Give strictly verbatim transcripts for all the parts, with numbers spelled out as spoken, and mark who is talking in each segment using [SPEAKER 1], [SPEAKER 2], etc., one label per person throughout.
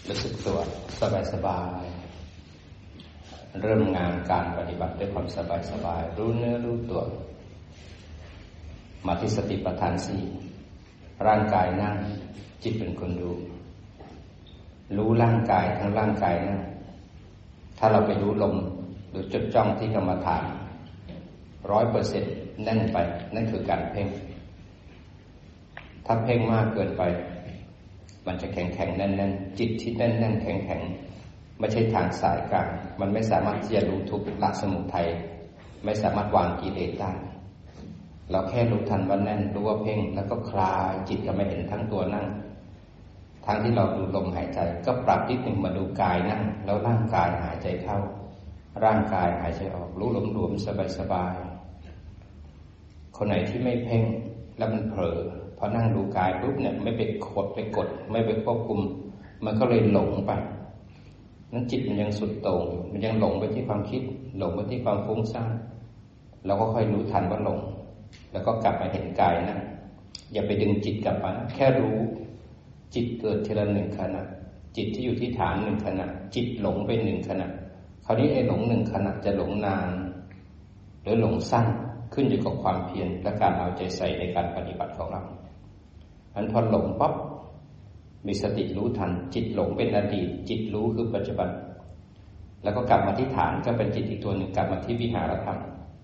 [SPEAKER 1] รู้สึกตัวสบายๆเริ่มงานการปฏิบัติด้วยความสบายๆรู้เนื้อรู้ตัวมาที่สติปัฏฐานสี่ร่างกายนั่งจิตเป็นคนดูรู้ร่างกายทั้งร่างกายนั่งถ้าเราไปรู้ลมหรือจดจ้องที่กรรมฐานร้อยเปอร์เซ็นต์แน่นไปนั่นคือการเพ่งถ้าเพ่งมากเกินไปมันจะแข็งแข็งแน่นแน่นจิตที่แน่นแน่นแข็งแข็งไม่ใช่ทางสายกลางมันไม่สามารถที่จะรู้ทุกข์ละสมุทัยไม่สามารถวางกิเลสได้เราแค่รู้ทันว่าแน่นรู้ว่าเพ่งแล้วก็คลายจิตก็ไม่เห็นทั้งตัวนั่งทั้งที่เราดูลมหายใจก็ปรับนิดหนึ่งมาดูกายนั่งแล้วร่างกายหายใจเข้าร่างกายหายใจออกรู้หลวมๆสบายๆคนไหนที่ไม่เพ่งแล้วมันเผลอพอนั่งดูกายปุ๊บเนี่ยไม่ไปกดไปกดไม่ไปควบคุมมันก็เลยหลงไปนั้นจิตมันยังสุดโต่งมันยังหลงไปที่ความคิดหลงไปที่ความฟุ้งซ่านเราก็ค่อยรู้ทันว่าหลงแล้วก็กลับมาเห็นกายนะอย่าไปดึงจิตกลับมาแค่รู้จิตเกิดทีละหนึ่งขณะจิตที่อยู่ที่ฐานหนึ่งขณะจิตหลงไปหนึ่งขณะคราวนี้ไอ้หลงหนึ่งขณะจะหลงนานหรือหลงสั้นขึ้นอยู่กับความเพียรและการเอาใจใส่ในการปฏิบัติของเราอันพอหลงปั๊บมีสติรู้ทันจิตหลงเป็นอดีตจิตรู้คือปัจจุบันแล้วก็กลับมาที่ฐานก็เป็นจิตอีกตัวหนึ่งกลับมาที่วิหารธรรม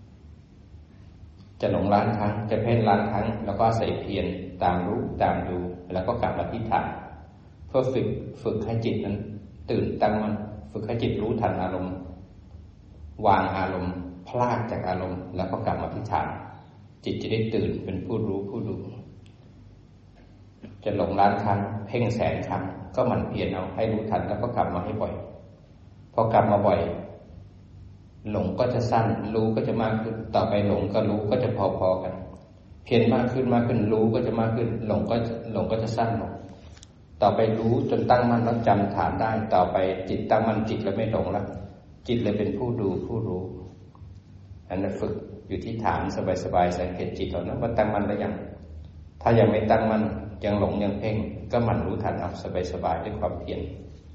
[SPEAKER 1] จะหลงล้านครั้งจะเพ่งล้านครั้งแล้วก็ใส่เพียรตามรู้ตามดูแล้วก็กลับมาที่ฐานเพื่อฝึกฝึกให้จิตนั้นตื่นตั้งมั่นฝึกให้จิตรู้ทันอารมณ์วางอารมณ์พลากจากอารมณ์แล้วก็กลับมาที่ฐานจิตจะได้ตื่นเป็นผู้รู้ผู้ดูจะหลงล้านครั้งเพ่งแสนครั้งก็หมั่นเพียรเอาให้รู้ทันแล้วก็กลับมาให้บ่อยพอกลับมาบ่อยหลงก็จะสั้นรู้ก็จะมากขึ้นต่อไปหลงก็รู้ก็จะพอๆกันเพียรมากขึ้นมากขึ้นรู้ก็จะมากขึ้นหลงก็หลงก็จะสั้นลงต่อไปรู้จนตั้งมั่นแล้วจำฐานได้ต่อไปจิตตั้งมั่นจิตแล้วไม่หลงแล้วจิตเลยเป็นผู้ดูผู้รู้อันนั้นฝึกอยู่ที่ฐานสบายๆสังเกตจิตเรานะว่าตั้งมั่นแล้วยังถ้ายังไม่ตั้งมั่นยังหลงยังเพ่งก็หมั่นรู้ทันเอาสบายๆด้วยความเพียร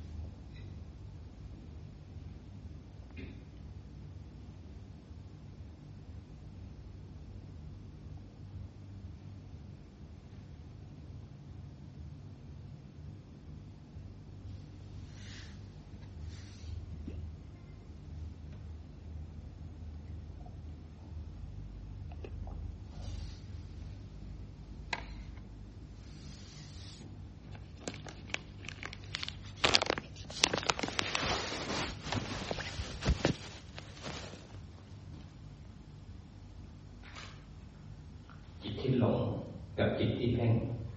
[SPEAKER 1] ที่หลงกับจิตที่เพ่ง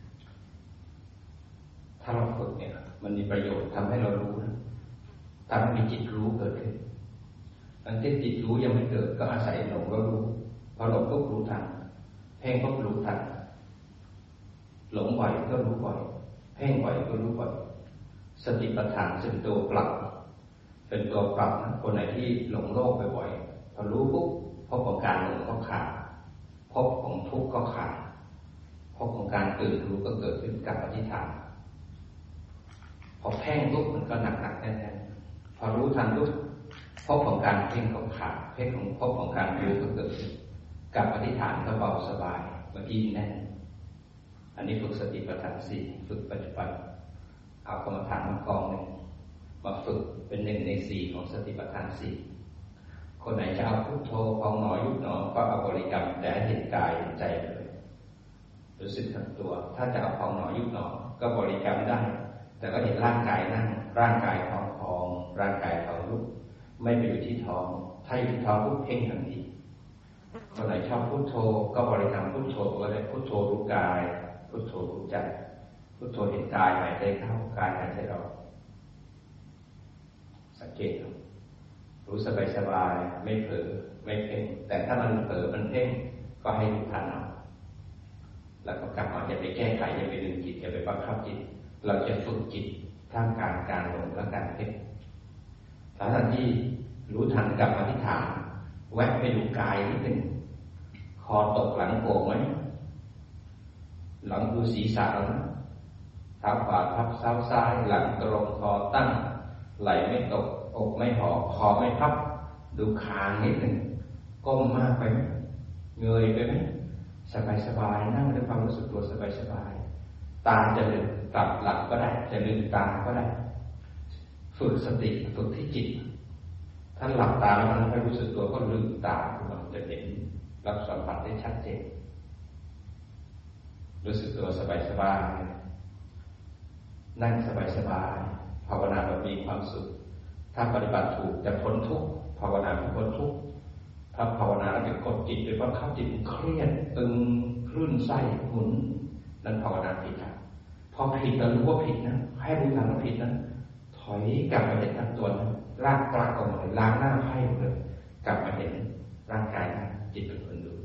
[SPEAKER 1] ถ้าเราฝึกเนี่ยมันมีประโยชน์ทำให้เรารู้ทำให้มีจิตรู้เกิดขึ้นอันที่จิตรู้ยังไม่เกิดก็อาศัยหลงแล้วรู้พอหลงก็รู้ทันเพ่งก็รู้ทันหลงบ่อยก็รู้บ่อยเพ่งบ่อยก็รู้บ่อยสติปัฏฐานเป็นตัวปรับเป็นตัวปรับนะคนไหนที่หลงโลกบ่อยๆพอรู้ปุ๊บพบของการหลงก็ขาดพบของทุกข์ก็ขาดพบของการตื่นรู้ก็เกิดขึ้นกับอธิษฐานพอแพ่งปุ๊บมันก็หนักหนักแน่นแน่นพอรู้ทันปุ๊บพบของการเพ่งก็ขาดเพ่งของพบของการรู้ก็เกิดขึ้นกับอธิษฐานก็เบาสบายเมื่อกี้แน่นอันนี้ฝึกสติปัฏฐานสี่ฝึกปัจจุบันเอากรรมฐานมากองหนึ่งมาฝึกเป็นหนึ่งในสี่ของสติปัฏฐานสี่คนไหนจะเอาพุทโธพองหนอยุบหนอก็เอาบริกรรมแต่ให้เห็นกายเห็นใจเลยรู้สึกทั้งตัวถ้าจะเอาพองหนอยุบหนอก็บริกรรมได้แต่ก็เห็นร่างกายนั่งร่างกายท้องพองร่างกายท้องยุบไม่ไปอยู่ที่ท้องถ้าอยู่ที่ท้องปุ๊บเพ่งทันทีคนไหนชอบพุทโธก็บริกรรมพุทโธก็ได้พุทโธรู้กายพุทโธรู้ใจพุทโธเห็นกายหายใจเข้ากายหายใจออกสังเกตรู้สบายสบายไม่เผลอไม่เพ่งแต่ถ้ามันเผลอมันเพ่งก็ให้รู้ทันเอาแล้วก็กลับมาอย่าไปแก้ไขอย่าไปดึงจิตอย่าไปบังคับจิตเราจะฝึกจิตท่ามกลางการหลงและการเพ่งถ้าทันที่รู้ทันกลับมาที่ฐานแวะไปดูกายนิดหนึ่งคอตกหลังโก่งไหมหลังดูศีรษะแล้วนะเท้าขวาทับเท้าซ้ายหลังตรงคอตั้งไหล่ไม่ตกอกไม่ห่อคอไม่พับดูคางนิดหนึ่งก้มมากไปไหมเงยไปไหมสบายสบายนั่งด้วยความรู้สึกตัวสบายสบายตาจะลืมกลับหลับก็ได้จะลืมตาก็ได้ฝึกสติฝึกที่จิตถ้าหลับตาแล้วมันไม่รู้สึกตัวก็ลืมตามันจะเห็นรับสัมผัสได้ชัดเจนรู้สึกตัวสบายสบายนั่งสบายสบายภาวนาแบบมีความสุขถ้าปฏิบัติถูกจะพ้นทุกข์ภาวนาพ้นทุกข์ถ้าภาวนาแล้วจะกดจิตไปบังคับจิตเครียดตึงคลื่นไส้หมุนนั่นภาวนาผิดครับพอผิดเรารู้ว่าผิดนะให้รู้ทันว่าผิดนะถอยกลับมาเห็นทั้งตัวนะลากกลับออกมาเลยล้างหน้าไพ่เลยกลับมาเห็นร่างกายนะจิตเป็นคนดู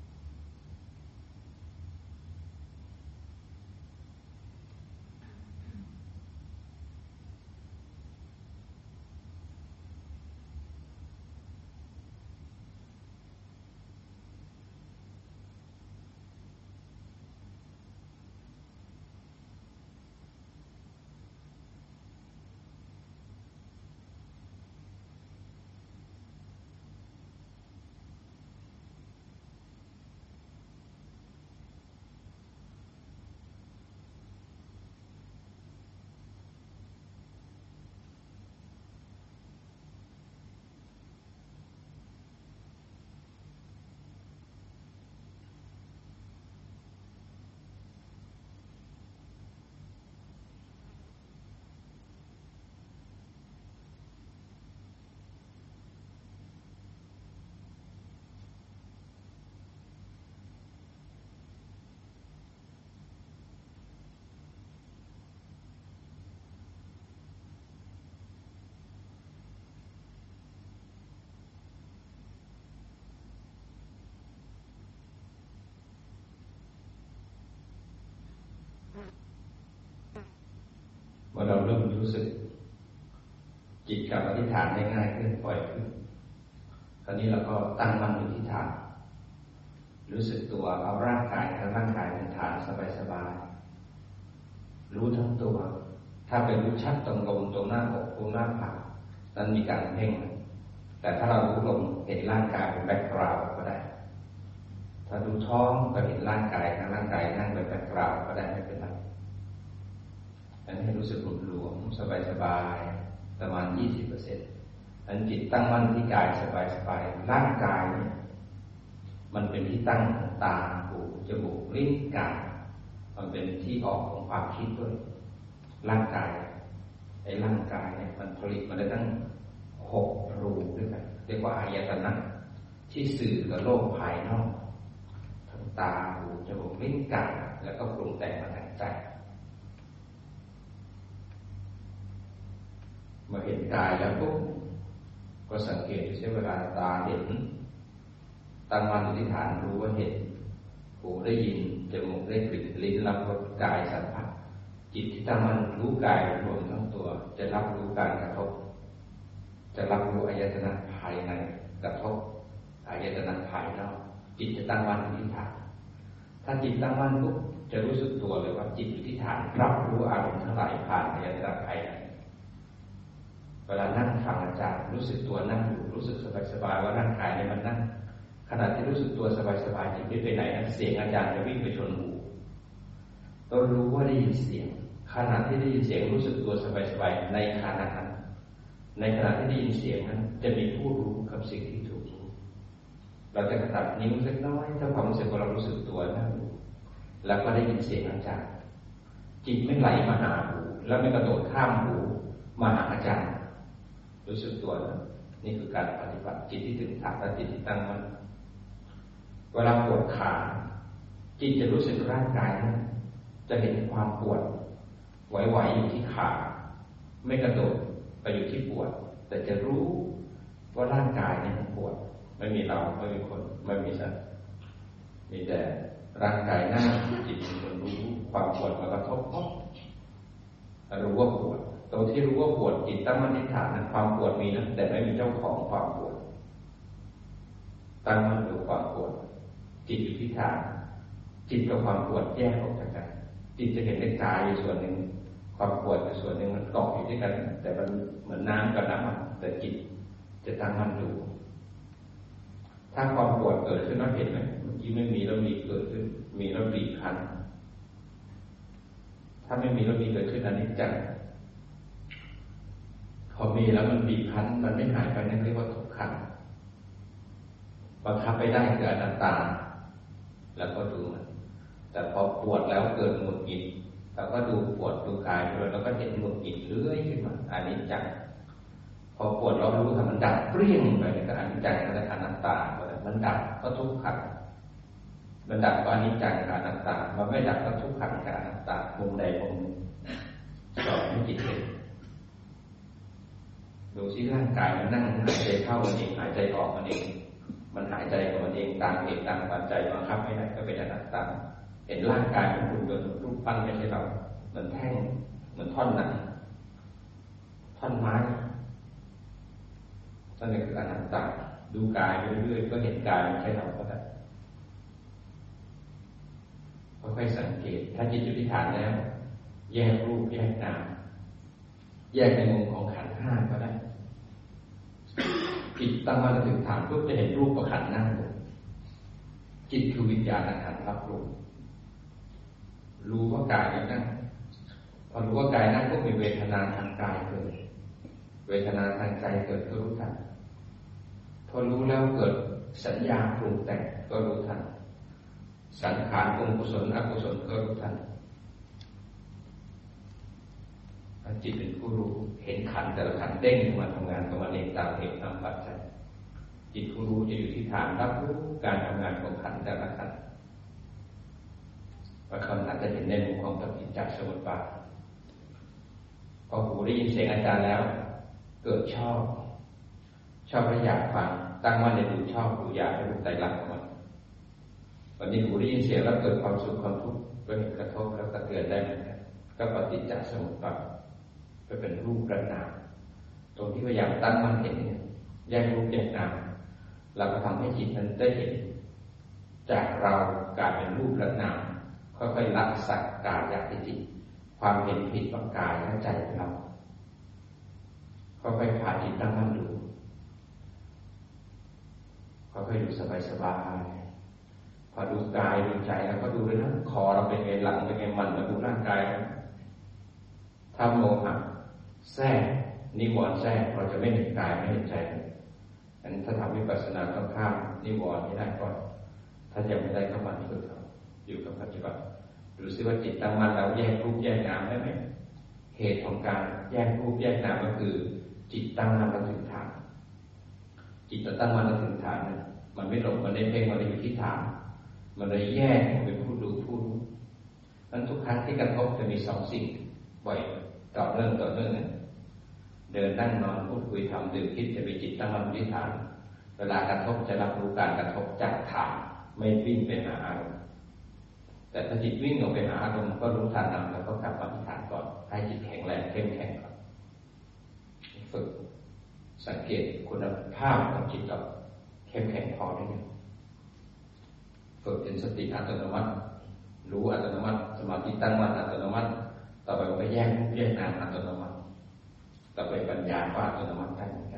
[SPEAKER 1] เมื่อเราเริ่มรู้สึกจิตกับอธิษฐานได้ง่ายขึ้นปล่อยขึ้นคราวนี้เราก็ตั้งมั่นอยู่ที่ฐานรู้สึกตัวเอาร่างกายกับร่างกายเป็นฐานสบายๆรู้ทั้งตัวถ้าเป็นรู้ชัดตรงลมตรงหน้าอกตรงหน้าผากนั้นมีการเพ่งแต่ถ้าเรารู้ลมเห็นร่างกายเป็นแบ็คกราวด์ก็ได้ถ้าดูท้องก็เห็นร่างกายทั้งร่างกายนั่งเป็นแบ็คกราวด์ก็ได้ไม่เป็นไรอันนี้รู้สึกหลวมๆสบายๆประมาณ ยี่สิบเปอร์เซ็นต์ อันจิตตั้งมั่นที่กายสบายๆร่างกายเนี่ยมันเป็นที่ตั้งของตาหูจมูกลิ้นกายมันเป็นที่ออกของความคิดด้วยร่างกายไอ้ร่างกายเนี่ยมันผลิตมาได้ตั้งหกรูด้วยกันเรียกว่าอายตนะที่สื่อกับโลกภายนอกทั้งตาหูจมูกลิ้นกายแล้วก็ปรุงแต่งมาแต่งใจเมื่อเห็นกายแล้วปุ๊บก็สังเกตดูใช้เวลาตาเห็นตั้งมั่นอธิษฐานรู้ว่าเห็นหูได้ยินจมูกได้กลิ่นลิ้นรับรสกายสัมผัสจิตที่ตั้งมั่นรู้กายรวมทั้งตัวจะรับรู้การกระทบจะรับรู้อายตนะภายในกระทบอายตนะภายนอกจิตจะตั้งมั่นอธิษฐานถ้าจิตตั้งมั่นปุ๊บจะรู้สึกตัวเลยว่าจิตอธิษฐานรับรู้อารมณ์ทั้งหลายผ่านอายตนะภายในเวลานั่งฟังอาจารย์รู้สึกตัวนั่งอยู่รู้สึกสบายๆว่าร่างกายเนี่ยมันนั่งขณะที่รู้สึกตัวสบายๆจิตไม่ไปไหนนะเสียงอาจารย์จะวิ่งไปชนหูเรารู้ว่าได้ยินเสียงขณะที่ได้ยินเสียงรู้สึกตัวสบายๆในขณะนั้นในขณะที่ได้ยินเสียงนั้นจะมีผู้รู้กับสิ่งที่ถูกรู้เราจะกระตับนิ้วเล็กน้อยถ้าความรู้สึกว่าเรารู้สึกตัวนั่งอยู่แล้วก็ได้ยินเสียงอาจารย์จิตไม่ไหลมาหาหูแล้วไม่กระโดดข้ามหูมาหาอาจารย์รู้สึกตัวนะนี่คือการปฏิบัติจิตที่ถึงฐานและจิตที่ตั้งมั่นเวลาปวดขาจิตจะรู้สึกร่างกายนะจะเห็นความปวดไหวๆอยู่ที่ขาไม่กระโดดไปอยู่ที่ปวดแต่จะรู้ว่าร่างกายเนี่ยปวดไม่มีเราไม่มีคนไม่มีสัตว์มีแต่ร่างกายนั่งจิตเป็นคนรู้ความปวดมากระทบรู้ว่าปวดตรงที่รู้ว่าปวดจิตตั้งมั่นที่ฐานนั้นความปวดมีนะแต่ไม่มีเจ้าของความปวดตั้งมั่นดูความปวดจิตอยู่ที่ฐานจิตกับความปวดแยกออกจากกันจิตจะเห็นในกายอยู่ส่วนหนึ่งความปวดอยู่ส่วนหนึ่งมันเกาะอยู่ด้วยกันแต่มันเหมือนน้ำกับน้ำมันแต่จิตจะตั้งมั่นอยู่ถ้าความปวดเกิดขึ้นเราเห็นไหมเมื่อกี้ไม่มีแล้วมีเกิดขึ้นมีแล้วบีบคั้นถ้าไม่มีแล้วมีเกิดขึ้นอนิจจังพอมีแล้วมันบีบคั้นมันไม่หายไปนั่นเรียกว่าทุกขังบังคับไปได้คืออนัตตาแล้วก็ดูมันแต่พอปวดแล้วเกิดหงุดหงิดเราก็ดูปวดดูกายด้วยแล้วก็เห็นหงุดหงิดเรื่อยขึ้นมาอนิจจังพอปวดเรารู้ว่ามันดับเปรี้ยงไปก็อนิจจังและอนัตตามันดับก็ทุกขังมันดับก็อนิจจังกับอนัตตามันไม่ดับก็ทุกขังกับอนัตตามุมใดมุมหนึ่งสอนให้จิตเห็นดูที่ร่างกายมันนั่งหายใจเข้ามันเองหายใจออกมันเองมันหายใจของมันเองตามเหตุตามปัจจัยบังคับไม่ได้ก็เป็นอนัตตาเห็นร่างกายมันหุ่นยนต์รูปปั้นไม่ใช่เราเหมือนแท่งเหมือนท่อนหนังท่อนไม้นั่นคืออนัตตาดูกายไปเรื่อยๆก็เห็นกายไม่ใช่เราก็ได้ค่อยๆสังเกตถ้าจิตอยู่ที่ฐานแล้วแยกรูปแยกนามแยกในมุมของขันธ์ห้าก็ได้จิตตั้งมั่นถึงฐานปุ๊บจะเห็นรูปกับขันธ์นั่งอยู่จิตคือวิญญาณขันธ์รับรู้รู้ว่ากายนั่งพอรู้ว่ากายนั่งก็มีเวทนาทางกายเกิดเวทนาทางใจเกิดก็รู้ทันพอรู้แล้วเกิดสัญญาปรุงแต่งก็รู้ทันสังขารปรุงกุศลอกุศลก็รู้ทันจิตเป็นผู้รู้เห็นขันธ์แต่ละขันธ์เด้งขึ้นมาทำงานของมันเองตามเหตุตามปัจจัยจิตผู้รู้จะอยู่ที่ฐานรับรู้การทำงานของขันธ์แต่ละขันธ์บางคำอาจจะเห็นในมุมของปฏิจจสมุปบาทพอหูได้ยินเสียงอาจารย์แล้วเกิดชอบชอบและอยากฟังตั้งมั่นในดูชอบดูอยากให้ดูใจรักของมันวันนี้หูได้ยินเสียงแล้วเกิดความสุขความทุกข์ก็เห็นกระทบแล้วก็เตือนได้เหมือนกันก็ปฏิจจสมุปบาทก็เป็นรูปและนามตรงที่พยายามตั้งมั่นเห็นแยกรูปแยกนามเราก็ทำให้จิตนั้นได้เห็นจากเรากลายเป็นรูปและนามค่อยๆละสักกายทิฏฐิความเห็นผิดของกายและใจของเราค่อยๆพาจิตตั้งมั่นดูค่อยๆดูสบายๆพอดูกายดูใจแล้วก็ดูด้วยนะคอเราเป็นไงหลังเป็นไงมันมาดูร่างกายถ้าโมหะแทรกนิวรณ์แทรกเราจะไม่เห็นกายไม่เห็นใจอันนี้ถ้าทำวิปัสสนาต้องข้ามนิวรณ์ให้ได้ก่อนถ้ายังไม่ได้ก็มาฝึกทำอยู่กับปัจจุบันดูซิว่าจิตตั้งมั่นแล้วแยกรูปแยกนามได้ไหมเหตุของการแยกรูปแยกนามก็คือจิตตั้งมั่นแล้วถึงฐานจิตตั้งมั่นแล้วถึงฐานนะมันไม่หลงมันไม่เพ่งมันอยู่ที่ฐานมันเลยแยกเป็นผู้ดูผู้รู้นั้นทุกครั้งที่กระทบจะมีสองสิ่งบ่อยต่อเนื่องต่อเนื่องเดินนั่งนอนพูดคุยทำดื่มคิดจะมีจิตตั้งมั่นที่ฐานเวลากระทบจะรับรู้การกระทบจากฐานไม่วิ่งไปหาอารมณ์แต่ถ้าจิตวิ่งออกไปหาอารมณ์ก็รู้ทันนำแล้วก็กลับมาที่ฐานก่อนให้จิตแข็งแรงเข้มแข็งก่อนฝึกสังเกตคุณภาพของจิตเราเข้มแข็งพอได้ไหมฝึกเป็นสติอัตโนมัติรู้อัตโนมัติสมาธิตั้งมั่นอัตโนมัติต่อไปก็ไปแยกรูปแยกนามอัตโนมัติต่อไปปัญญาก็อัตโนมัติได้เหมือนกัน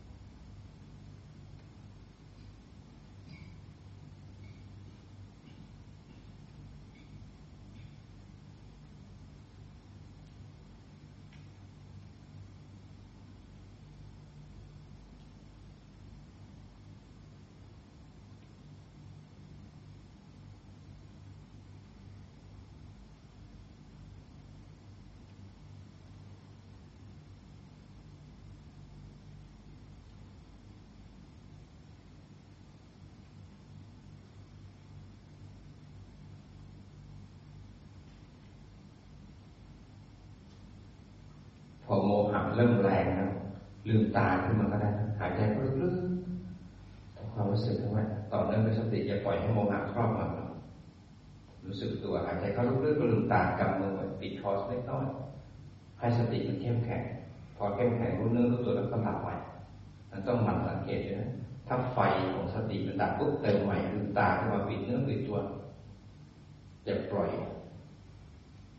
[SPEAKER 1] พอโมหะเริ่มแรงนะลืมตาขึ้นมาก็ได้หายใจลึกๆทำความรู้สึกทั้งนั้นต่อเนื่องด้วยสติอย่าปล่อยให้โมหะครอบงำรู้สึกตัวหายใจเข้าลึกๆก็ลืมตากำมือไว้ปิดคอเล็กน้อยให้สติมันเข้มแข็งพอเข้มแข็งรู้เนื้อรู้ตัวแล้วก็หลับใหม่มันต้องหมั่นสังเกตด้วยนะถ้าไฟของสติมันดับปุ๊บเติมใหม่ลืมตาขึ้นมาปิดเนื้อปิดตัวอย่าปล่อย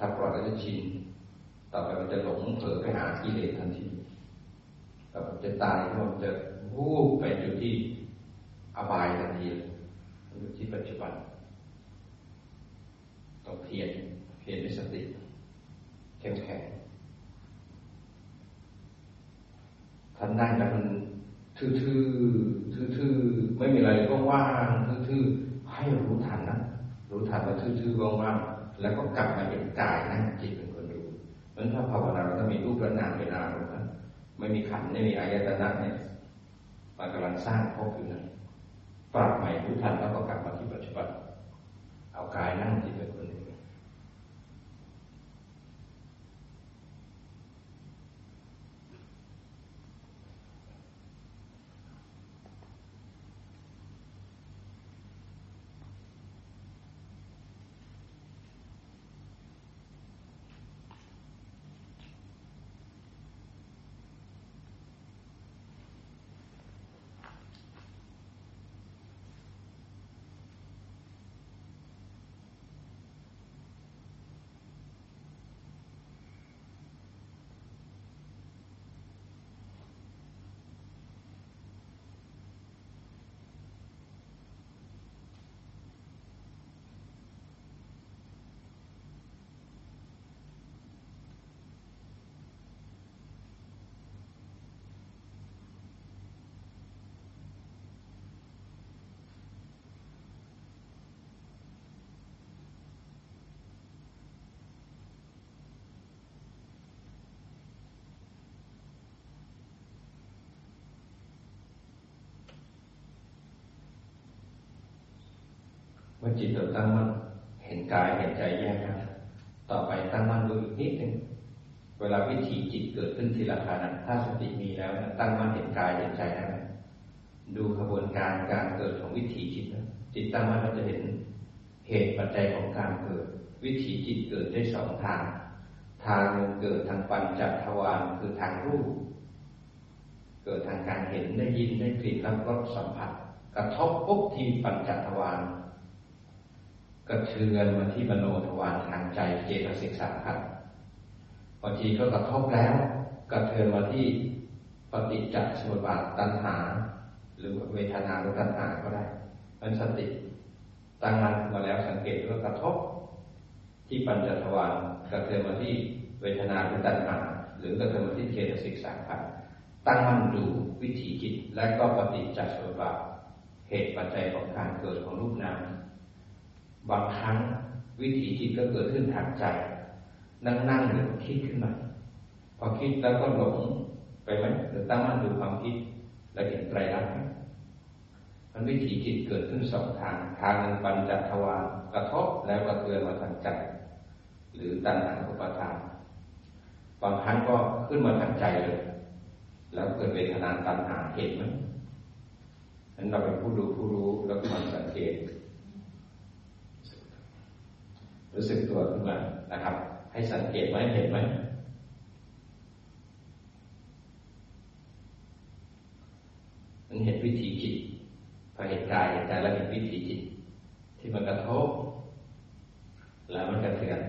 [SPEAKER 1] ถ้าปล่อยก็จะชินต่อไปมันจะหลงเผลอไปหากิเลสทันทีแต่มันจะตายเพราะมันจะวูบไปอยู่ที่อบายทันทีอยู่ที่ปัจจุบันต้องเพียรเพียรด้วยสติเข้มแข็งท่านนั่งแล้วมันทื่อๆทื่อๆไม่มีอะไรก็ว่างทื่อๆให้รู้ทันนะรู้ทันว่าทื่อๆว่างๆแล้วก็กลับมาเห็นกายนั่งจิตเป็นคนดูเพราะฉะนั้นถ้าภาวนาเราต้องมีรูปและนามเป็นอารมณ์นะไม่มีขันธ์ไม่มีอายตนะเนี่ยมันกำลังสร้างภพอยู่นะปรับใหม่รู้ทันแล้วก็กลับมาที่ปัจจุบันเอากายนั่งจิตเป็นคนดูเมื่อจิตเราตั้งมั่นเห็นกายเห็นใจแยกกันต่อไปตั้งมั่นดูอีกนิดนึงเวลาวิถีจิตเกิดขึ้นทีละขณะถ้าสติมีแล้วนะตั้งมั่นเห็นกายเห็นใจได้ไหมดูขบวนการการเกิดของวิถีจิตนะจิตตั้งมั่นเราจะเห็นเหตุปัจจัยของการเกิดวิถีจิตเกิดได้สองทางทางหนึ่งเกิดทางปัญจทวารคือทางรูปเกิดทางการเห็นได้ยินได้กลิ่นรับรสสัมผัสกระทบปุ๊บที่ปัญจทวารกระเทือนมาที่มโนทวารทางใจเจตสิกสัมผัสบางทีก็กระทบแล้วกระเทือนมาที่ปฏิจจสมุปบาทตัณหาหรือเวทนาหรือตัณหาก็ได้มันสติตั้งมั่นมาแล้วสังเกตว่ากระทบที่ปัญจทวารกระเทือนมาที่เวทนาหรือตัณหาหรือกระเทือนมาที่เจตสิกสัมผัสตั้งมั่นดูวิถีจิตและก็ปฏิจจสมุปบาทเหตุปัจจัยของการเกิดของรูปนามบางครั้งวิถีจิตก็เกิดขึ้นทางใจนั่งนั่งหรือคิดขึ้นมาพอคิดแล้วก็หลงไปไหมหรือตั้งมั่นดูความคิดแล้วเห็นไตรลักษณ์ไหมมันวิถีจิตเกิดขึ้นสองทางทางหนึ่งปัญจทวารกระทบแล้วกระเทือนมาทางใจหรือตัณหาอุปาทานบางครั้งก็ขึ้นมาทางใจเลยแล้วเกิดเวทนาตัณหาเห็นไหมนั้นเราเป็นผู้ดูผู้รู้แล้วก็มันสังเกตรู้สึกตัวขึ้นมานะครับให้สังเกตไหมเห็นไหมมันเห็นวิถีจิตพอเห็นกายเห็นใจแล้วเห็นวิถีจิตที่มันกระทบแล้วมันกระเทือน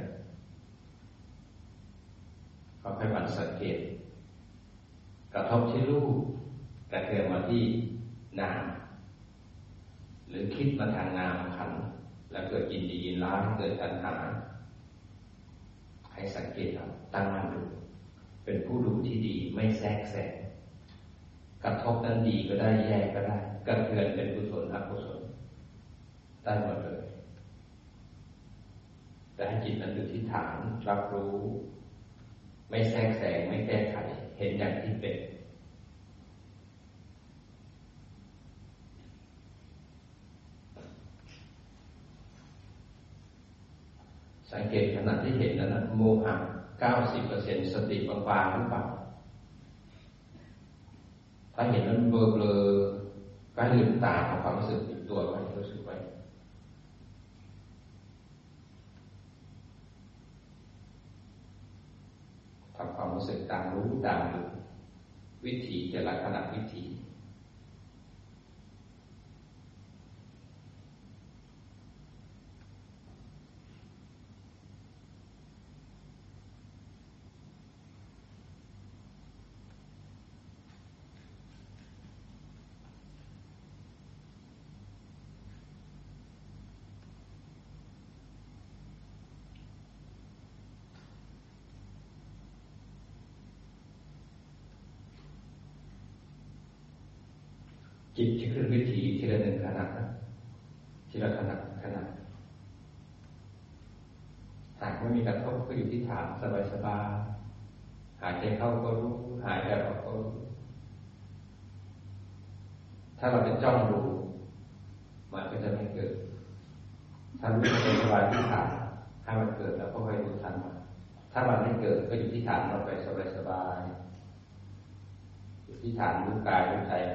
[SPEAKER 1] ก็ค่อยมันสังเกตกระทบที่รูปกระเทือนมาที่นามหรือคิดมาทางนามขันธ์แล้วเกิดยินดียินร้ายเกิดตัณหาให้สังเกตครับตั้งมั่นดูเป็นผู้ดูที่ดีไม่แทรกแซงกระทบนั้นดีก็ได้แย่ก็ได้กระเทือนเป็นกุศลอกุศลได้หมดเลยแต่ให้จิตนั้นอยู่ที่ฐานรับรู้ไม่แทรกแซงไม่แก้ไขเห็นอย่างที่เป็นสังเกตขณะที่เห็นนั้นโมหะ เก้าสิบเปอร์เซ็นต์ สติบางๆหรือเปล่าถ้าเห็นนั้นเบลอๆก็ลืมตาเอาความรู้สึกติดตัวไว้รู้สึกไว้ทำความรู้สึกตามรู้ตามดูวิธีแต่ละขณะวิธีจิตจะขึ้นวิถีทีละหนึ่งขณะนะทีละขณะขณะหากไม่มีกระทบก็อยู่ที่ฐานสบายๆหายใจเข้าก็รู้หายใจออกก็รู้ถ้าเราเป็นจ้องดูมันก็จะไม่เกิดถ้ารู้สบายๆที่ฐานให้มันเกิดแล้วก็ค่อยดูทันมันถ้ามันไม่เกิดก็อยู่ที่ฐานเราไปสบายๆอยู่ที่ฐานรู้กายรู้ใจ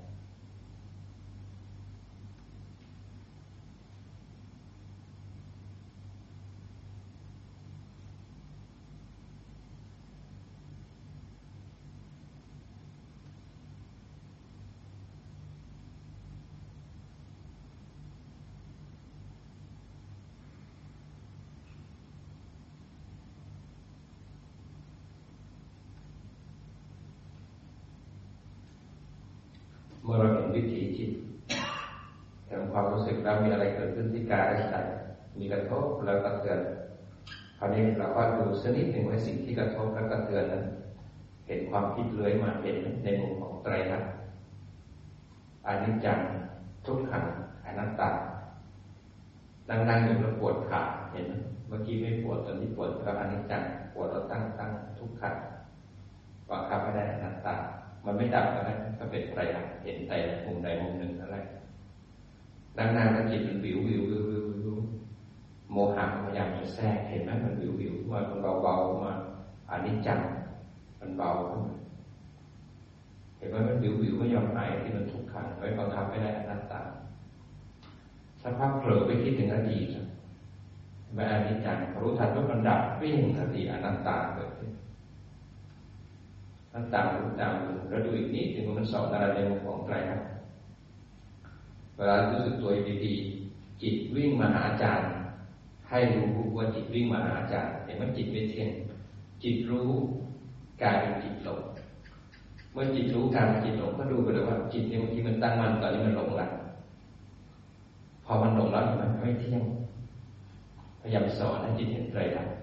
[SPEAKER 1] เมื่อเราเห็นวิถีจิตเห็นความรู้สึกแล้วมีอะไรเกิดขึ้นที่กายและใจมีกระทบแล้วกระเทือนคราวนี้เราก็ดูสักนิดหนึ่งว่าสิ่งที่กระทบและกระเทือนนั้นเห็นความคิดเลื้อยมาเห็นในมุมของไตรลักษณ์อนิจจังทุกขังอนัตตานั่งๆอยู่แล้วปวดขาเห็นเมื่อกี้ไม่ปวดตอนนี้ปวดก็อนิจจังปวดเราตั้งตั้งทุกขังบังคับไม่ได้อนัตตามันไม่ดับก็ได้ก็เป็นไตรลักษณ์เห็นแต่มุมใดมุมหนึ่งอะไรนานๆแล้วจิตมันวิววิววิววิววิวโมหะพยายามจะแทรกเห็นไหมมันวิววิวมันเบาๆมาอนิจจังมันเบาขึ้นเห็นไหมมันวิววิวไม่ยอมหายที่มันทุกขังไม่บังคับไม่ได้อนัตตาสักพักเผลอไปคิดถึงอดีตแม่อนิจจังรู้ทันว่ามันดับวิ่งอดีตอนัตตาเกิดขึ้นมันตามรู้ตามรู้แล้วดูอีกนิดถึงมันสอนอะไรในมุมของไตรลักษณ์เวลารู้สึกตัวดีๆจิตวิ่งมาหาอาจารย์ให้รู้ว่าจิตวิ่งมาหาอาจารย์เห็นมันจิตไม่เที่ยงจิตรู้กลายเป็นจิตหลงเมื่อจิตรู้กลายเป็นจิตหลงก็ดูไปเลยว่าจิตเนี่ยบางทีมันตั้งมั่นตอนนี้มันหลงละพอมันหลงแล้วมันไม่เที่ยงพยายามสอนให้จิตเห็นไตรลักษณ์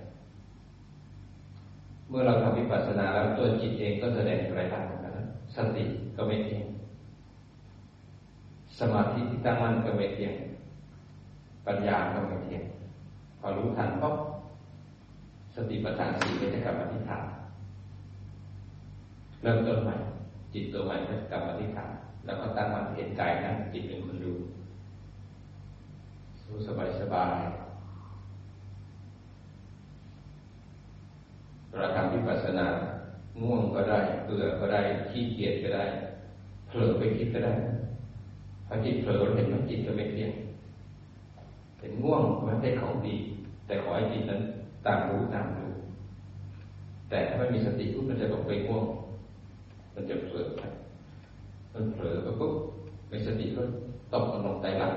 [SPEAKER 1] เมื่อเราทำวิปัสสนาแล้วตัวจิตเองก็แสดงไตรลักษณ์เหมือนกันนะสติก็ไม่เที่ยงสมาธิที่ตั้งมั่นก็ไม่เที่ยงปัญญาก็ไม่เที่ยงพอรู้ทันปุ๊บสติปัฏฐานสี่ก็จะกลับมาที่ฐานเริ่มต้นใหม่จิตตัวใหม่ก็จะกลับมาที่ฐานแล้วก็ตั้งมั่นเห็นกายนั้นจิตเป็นคนดูรู้สบายสบายเราทำวิปัสสนาง่วงก็ได้เบื่อก็ได้ขี้เกียจก็ได้เผลอไปคิดก็ได้พอจิตเผลอเห็นว่าจิตก็ไม่เที่ยงเห็นง่วงมันเป็นของดีแต่ขอให้จิตนั้นตามรู้ตามดูแต่ถ้าไม่มีสติปุ๊บมันจะตกไปง่วงมันจะเผลอมันเผลอปุ๊บมีสติก็ตกลงไตรลักษณ์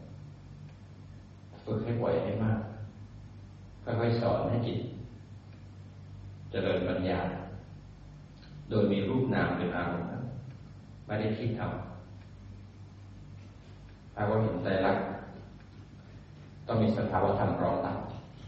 [SPEAKER 1] ฝึกให้บ่อยให้มากค่อยๆสอนให้จิตเจริญปัญญาโดยมีรูปนามเป็นอารมณ์ไม่ได้คิดเอาถ้าว่าเห็นไตรลักษณ์ต้องมีสภาวะธรรมรองรับ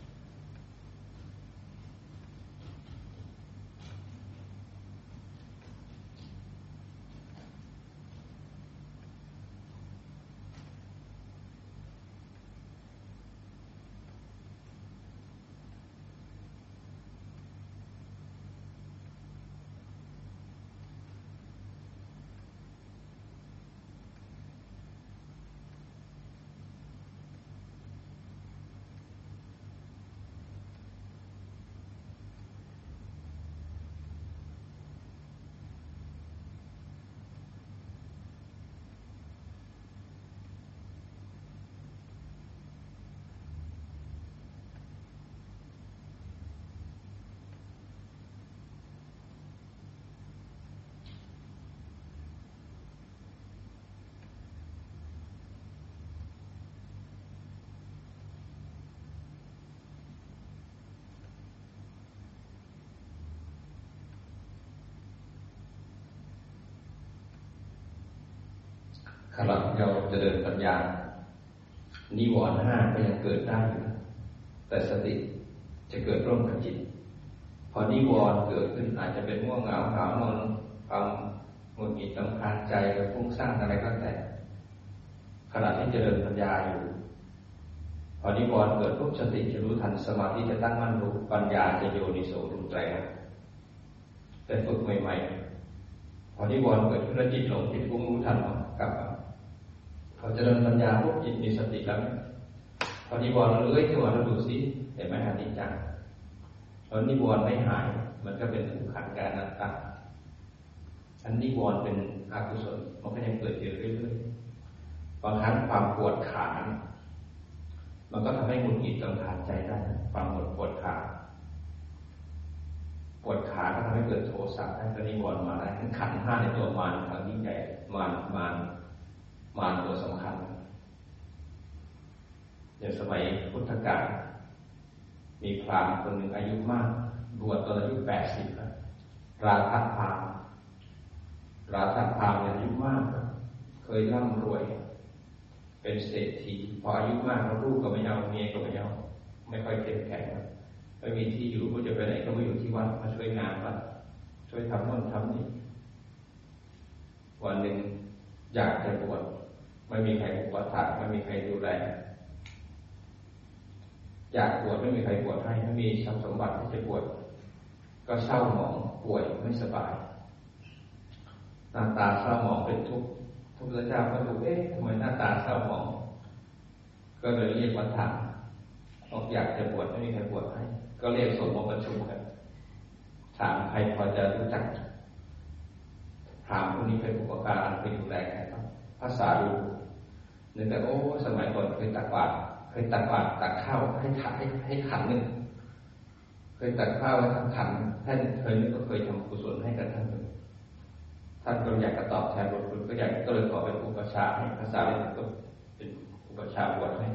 [SPEAKER 1] ขณะที่เราจะเดินปัญญานิวรณ์ห้าก็ยังเกิดได้อยู่แต่สติจะเกิดร่วมกับจิตพอนิวรณ์เกิดขึ้นอาจจะเป็นง่วงเหงาหาวนอนความหงุดหงิดรำคาญใจหรือฟุ้งซ่านอะไรก็แต่ขณะที่เจริญปัญญาอยู่พอนิวรณ์เกิดปุ๊บสติจะรู้ทันสมาธิจะตั้งมั่นรู้ปัญญาจะโยนิโสรุนแรงแต่ฝึกใหม่ๆพอนิวรณ์เกิดขึ้นแล้วจิตหลงจิตฟุ้งรู้ทันกลับมาพอเจริญปัญญาปุ๊บจิตมีสติแล้วพอนิวรณ์เลื้อยขึ้นมาแล้วดูสิเห็นไหมอนิจจังพอนิวรณ์ไม่หายมันก็เป็นทุกขังกานัตตาอันนิวรณ์เป็นอกุศลมันก็ยังเกิดอยู่เรื่อยๆบางครั้งความปวดขามันก็ทำให้หงุดหงิดรำคาญใจได้ความปวดปวดขาปวดขาก็ทำให้เกิดโทสะได้ก็นิวรณ์มาได้ขันธ์ห้าในตัวมารครั้งยิ่งใหญ่มารมารมารตัวสำคัญอย่างสมัยพุทธกาลมีพราหมณ์คนหนึ่งอายุมากบวชตอนอายุแปดสิบแล้วราธพราหมณ์ราธพราหมณ์อายุมากเคยร่ำรวยเป็นเศรษฐีพออายุมากแล้วลูกก็ไม่เอาเมียก็ไม่เอาไม่ค่อยเข้มแข็งไม่มีที่อยู่ก็จะไปไหนก็ไม่อยู่ที่วัดมาช่วยงานวัดช่วยทำโน่นทำนี่วันหนึ่งอยากจะบวชไม่มีใครอุปถัมภ์ไม่มีใครดูแลอยากบวชไม่มีใครบวชให้ไม่มีทรัพย์สมบัติที่จะบวชก็เศร้าหมองป่วยไม่สบายหน้าตาเศร้าหมองเป็นทุกข์พระพุทธเจ้าก็ดูเอ๊ะทำไมหน้าตาเศร้าหมองก็เลยเรียกวัดถามบอกอยากจะบวชไม่มีใครบวชให้ก็เรียกสงฆ์มาประชุมกันถามใครพอจะรู้จักถามคนนี้เป็นอุปการะเป็นดูแลใครบ้างภาษาดูนึกแต่โอ้สมัยก่อนเคยตักบาตรเคยตักบาตรตักข้าวให้ขันให้ให้ขันหนึ่งเคยตักข้าวให้ทั้งขันท่านเคยนึกก็เคยทำกุศลให้กับท่านท่านก็อยากจะตอบแทนบุญคุณก็อยากก็เลยขอเป็นอุปชาให้ภาษาเลยก็เป็นอุปชาบวชให้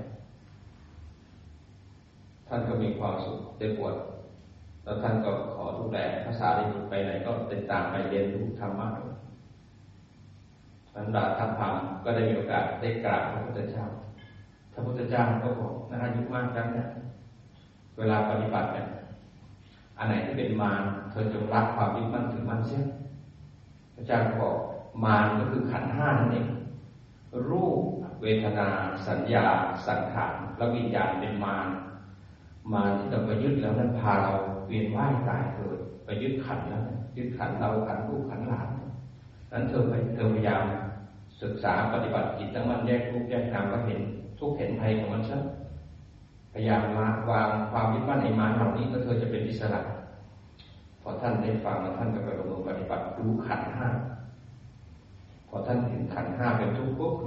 [SPEAKER 1] ท่านก็มีความสุขได้บวชแล้วท่านก็ขอดูแลภาษาได้บุญไปไหนก็ติดตามไปเรียนรู้ธรรมะท่านราธพราหมณ์ก็ได้มีโอกาสได้กราบพระพุทธเจ้าพระพุทธเจ้าก็บอกน่าอายุมากจังเนี่ยเวลาปฏิบัติเนี่ยอันไหนที่เป็นมารเธอจงรักความยึดมั่นถือมั่นเสียพระเจ้าบอกมารก็คือขันธ์ห้านั่นเองรูปเวทนาสัญญาสังขารและวิญญาณเป็นมารมารที่เราไปยึดแล้วนั้นพาเราเวียนว่ายตายเกิดไปยึดขันธ์แล้วยึดขันธ์เราขันธ์ลูกขันธ์หลานนั้นเธอไปเธอพยายามศึกษาปฏิบัติจิตตั้งมั่นแยกรูปแยกนามก็เห็นทุกเห็นภัยของมันซะพยายามละวางความยึดมั่นในมารเหล่านี้ก็เธอจะเป็นอิสระพอท่านได้ฟังแล้วท่านก็ไปลงมือปฏิบัติรู้ขันธ์ห้าพอท่านเห็นขันธ์ห้าเป็นทุกข์ปุ๊บ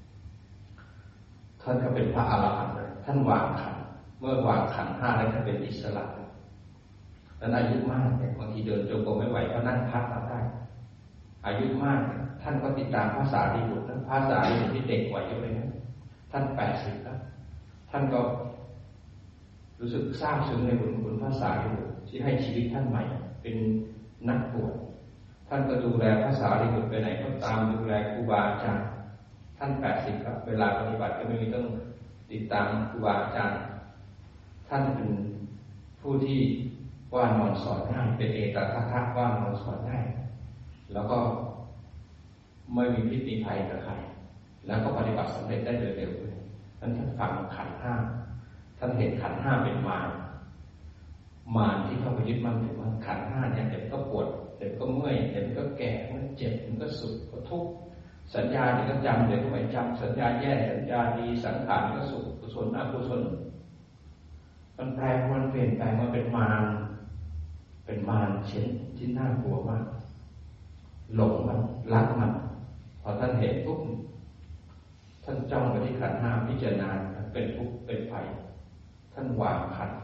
[SPEAKER 1] ท่านก็เป็นพระอรหันต์เลยท่านวางขันธ์เมื่อวางขันธ์ห้าแล้วท่านเป็นอิสระแล้วอายุมากเนี่ยบางทีเดินจงกรมไม่ไหวก็นั่งพักเอาได้อายุมากท่านก็ติดตามภาษาดีบุตรนั้นภาษาดีบุตรที่เด็กกว่าเยอะเลยนะท่านแปดสิบแล้วท่านก็รู้สึกซาบซึ้งในบุญคุณภาษาดีบุตรที่ให้ชีวิตท่านใหม่เป็นนักบวชท่านก็ดูแลภาษาดีบุตรไปไหนก็ตามดูแลครูบาอาจารย์ท่านแปดสิบครับเวลาปฏิบัติก็ไม่มีต้องติดตามครูบาอาจารย์ท่านเป็นผู้ที่ว่านอนสอนง่ายเป็นเอกทัคคะว่านอนสอนง่ายแล้วก็ไม่มีพิษมีภัยกับใครแล้วก็ปฏิบัติสำเร็จได้โดยเร็วเลยท่านท่านฟังขันธ์ห้าท่านเห็นขันธ์ห้าเป็นมารมารที่เข้าไปยึดมั่นถือมั่นขันธ์ห้าเนี่ยเดี๋ยวก็ปวดเดี๋ยวก็เมื่อยเดี๋ยวก็แก่มันเจ็บมันก็สุขก็ทุกข์สัญญาเดี๋ยวก็จำเดี๋ยวก็ไม่จำสัญญาแย่สัญญาดีสังขารก็สุขกุศลอกุศลมันแปรปรวนเปลี่ยนแปลงมันเป็นมารเป็นมารเช่นที่น่ากลัวมากหลงมันรักมันพอท่านเห็นปุ๊บท่านจ้องไปที่ขันธ์ห้าพิจารณาเป็นทุกข์เป็นภัยท่านวางขันธ์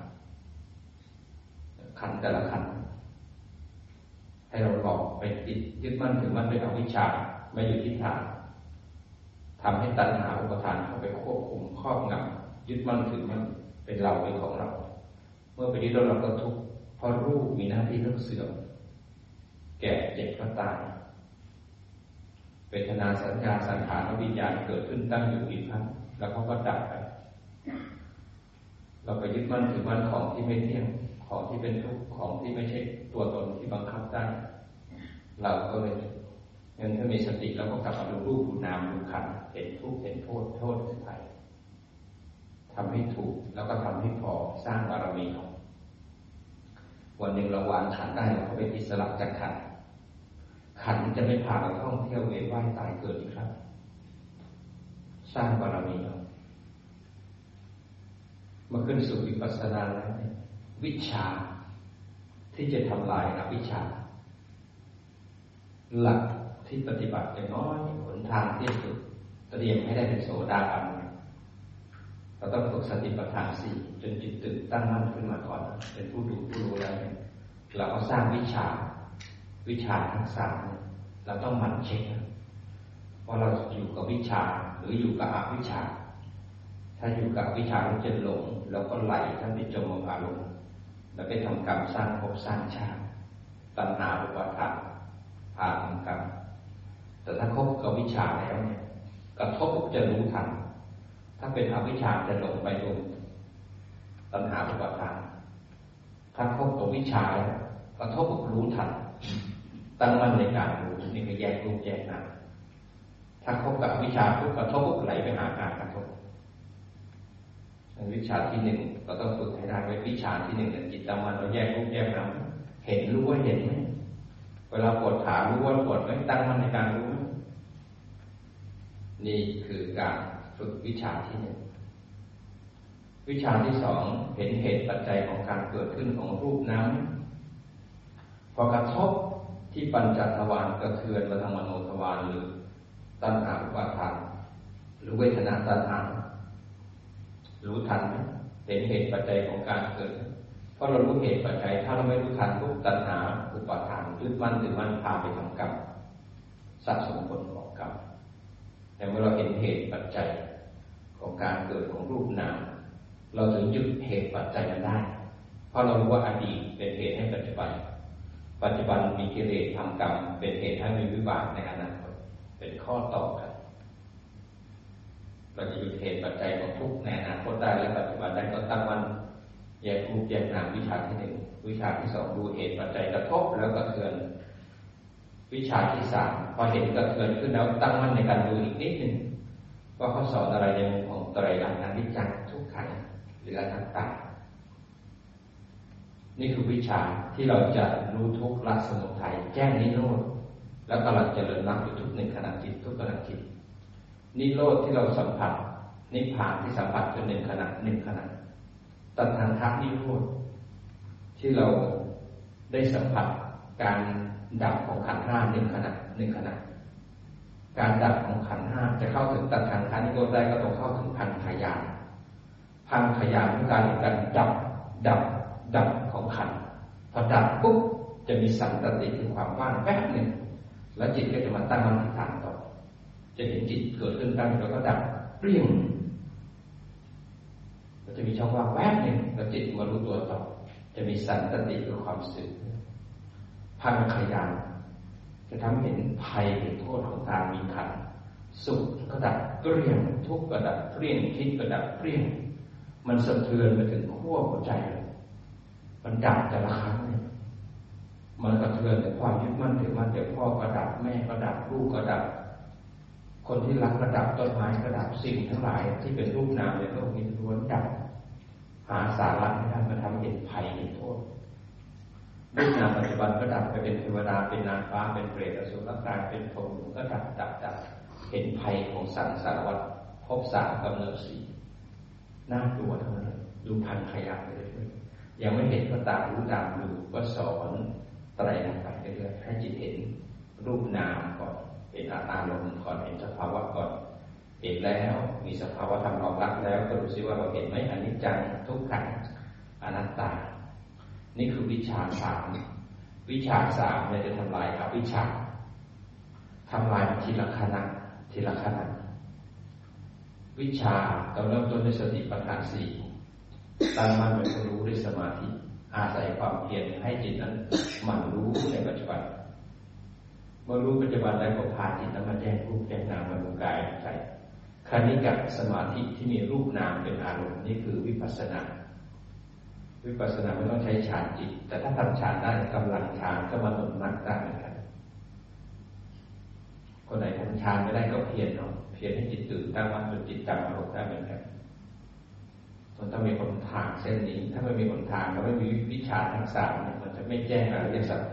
[SPEAKER 1] ขันธ์แต่ละขันธ์ให้เราหลอกไปติดยึดมั่นถือมั่นเป็นอวิชชาไม่อยู่ที่ฐานทำให้ตัณหาอุปทานเข้าไปควบคุมครอบงำยึดมั่นถือมั่นเป็นเราเป็นของเราเมื่อไปยึดแล้วเราก็ทุกข์เพราะรูปมีหน้าที่ต้องเสื่อมแก่เจ็บก็ตายเวทนาสัญญาสังขารวิญญาณเกิดขึ้นตั้งอยู่อีกครั้งแล้วเขาก็ดับไปเราไปยึดมั่นถือมั่นของที่ไม่เที่ยงของที่เป็นทุกข์ของที่ไม่ใช่ตัวตนที่บังคับได้เราก็เลยงั้นถ้ามีสติแล้วก็กลับมาดูรูปดูนามดูขันธ์เห็นทุกข์เห็นโทษโทษคือภัยทำให้ถูกแล้วก็ทำให้พอสร้างบารมีของวันหนึ่งเราวางขันธ์ได้เราก็เป็นอิสระจากขันธ์ขันธ์จะไม่พาเราท่องเที่ยวเวียนว่ายตายเกิดอีกครับสร้างบารมีเราเมื่อขึ้นสู่วิปัสสนาแล้ววิชาที่จะทำลายอวิชชาหลักที่ปฏิบัติอย่างน้อยหนทางที่สุดเตรียมให้ได้เป็นโสดาบันเราต้องฝึกสติปัฏฐานสี่จนจิตตื่นตั้งมั่นขึ้นมาก่อนเป็นผู้ดูผู้รู้แล้วเราก็สร้างวิชาวิชาทั้งสามเราต้องหมั่นเช็คว่าเราอยู่กับวิชาหรืออยู่กับอวิชชาถ้าอยู่กับวิชาเราจะหลงแล้วก็ไหลท่านไปจมอารมณ์แล้วไปทำกรรมสร้างภพสร้างชาติตัณหาอุปาทานพาทำกรรมแต่ถ้าคบกับวิชาแล้วเนี่ยกระทบจะรู้ทันถ้าเป็นอวิชชาจะหลงไปดูตัณหาอุปาทานถ้าคบกับวิชากระทบรู้ทันตั้งมั่นในการรู้นี่ก็แยกรูปแยกนามถ้าคบกับวิชาทุกกระทบไหลไปหาการกระทบวิชาที่หนึ่งเราต้องฝึกให้ได้ไว้วิชาที่หนึ่งจิตตั้งมั่นเราแยกรูปแยกนามเห็นรู้ว่าเห็นไหมเวลาปวดขารู้ว่าปวดไหมตั้งมั่นในการรู้นี่คือการฝึกวิชาที่หนึ่งวิชาที่สองเห็นเหตุปัจจัยของการเกิดขึ้นของรูปนามพอกระทบที่ปัญจทวารกระเทือนมาทางมโนทวารหรือตัณหาอุปาทานหรือเวทนาตัณหารู้ทันไหมเห็นเหตุปัจจัยของการเกิดเพราะเรารู้เหตุปัจจัยถ้าเราไม่รู้ทันรูปตัณหาอุปาทานยึดมั่นถือมั่นพาไปทำกรรมสะสมผลของกรรมแต่เมื่อเราเห็นเหตุปัจจัยของการเกิดของรูปนามเราถึงยึดเหตุปัจจัยนั้นได้เพราะเรารู้ว่าอดีตเป็นเหตุให้ปัจจุบันปัจจุบันมีกิเลสทำกรรมเป็นเหตุให้มีวิบากในอนาคตเป็นข้อต่อกันเราจะยึดเหตุปัจจัยของทุกข์ในอนาคตได้และปัจจุบันได้ก็ตั้งมั่นแยกรูปแยกนามวิชาที่หนึ่งวิชาที่สองดูเหตุปัจจัยกระทบแล้วกระเทือนวิชาที่สามพอเห็นกระเทือนขึ้นแล้วตั้งมั่นในการดูอีกนิดหนึ่งว่าเขาสอนอะไรในมุมของไตรลักษณ์อนิจจังทุกขังหรืออนัตตานี่คือวิชาที่เราจะรู้ทุกข์ละสมุทัยแจ้งนิโรธแล้วกำลังเจริญมรรคอยู่ทุกหนึ่งขณะจิตทุกขณะจิตนิโรธที่เราสัมผัสนิพพานที่สัมผัสจนหนึ่งขณะหนึ่งขณะตัณหาทัพนิโรธที่เราได้สัมผัสการดับของขันธ์ห้าหนึ่งขณะหนึ่งขณะการดับของขันธ์ห้าจะเข้าถึงตัณหาทัพนิโรธได้ก็ต้องเข้าถึงพันธญาณพันธญาณคือการเห็นการดับดับดับของขันธ์พอดับปุ๊บจะมีสันตติคือความว่างแวบหนึ่งแล้วจิตก็จะมาตั้งมั่นที่ฐานต่อจะเห็นจิตเกิดขึ้นตั้งแล้วก็ดับเปรี้ยงก็จะมีช่องว่างแวบหนึ่งแล้วจิตมารู้ตัวต่อจะมีสันตติคือความสึกพันขยานจะทำให้เห็นภัยเห็นโทษของการมีขันธ์สุขก็ดับเปรี้ยงทุกข์ก็ดับเปรี้ยงคิดก็ดับเปรี้ยงมันสะเทือนไปถึงขั้วหัวใจมันดับแต่ละครั้งเนี่ยมันกระเทือนแต่ความยึดมั่นถือมั่นเดี๋ยวพ่อก็ดับแม่ก็ดับลูกก็ดับคนที่รักก็ดับต้นไม้ก็ดับสิ่งทั้งหลายที่เป็นรูปนามในโลกนี้ล้วนดับหาสาระไม่ได้มาทำเห็นภัยเห็นโทษรูปนามปัจจุบันก็ดับไปเป็นเทวดาเป็นนางฟ้าเป็นเปรตอสุรกายเป็นพรหมก็ดับดับดับเห็นภัยของสังสารวัฏภพสามกำเนิดสี่น่ากลัวทั้งนั้นดูพันขยะไปเรื่อยๆยังไม่เห็นก็ตามรู้ตามดูก็สอนไตรลักษณ์ไปเรื่อยๆให้จิตเห็นรูปนามก่อนเห็นอารมณ์ก่อนเห็นสภาวะก่อนเห็นแล้วมีสภาวะธรรมรองรับแล้วก็ดูซิว่าเราเห็นไหมอนิจจังทุกขังอนัตตานี่คือวิชาสามวิชาสามเนี่ยจะทำลายอวิชชาทำลายทีละขณะทีละขณะวิชาเราเริ่มต้นด้วยสติปัฏฐานสี่ตั้งมั่นเป็นผู้รู้ด้วยสมาธิอาศัยความเพียรให้จิตนั้นหมั่นรู้ในปัจจุบันเมื่อรู้ปัจจุบันแล้วก็พาจิตนั้นมาแยกรูปแยกนามมาดูกายใจคณิกะสมาธิที่มีรูปนามเป็นอารมณ์นี่คือวิปัสสนาวิปัสสนาไม่ต้องใช้ฌานจิตแต่ถ้าทำฌานได้กำลังฌานก็มาหนุนนักได้เหมือนกันคนไหนทำฌานไม่ได้ก็เพียรเนาะเพียรให้จิตตื่นตั้งมั่นจนจิตจำอารมณ์ได้เหมือนกันมันต้องมีคนทางเส้นนี้ถ้าไม่มีคนทางแล้วไม่มีวิชาทั้งสามมันจะไม่แจ้งอริยสัจ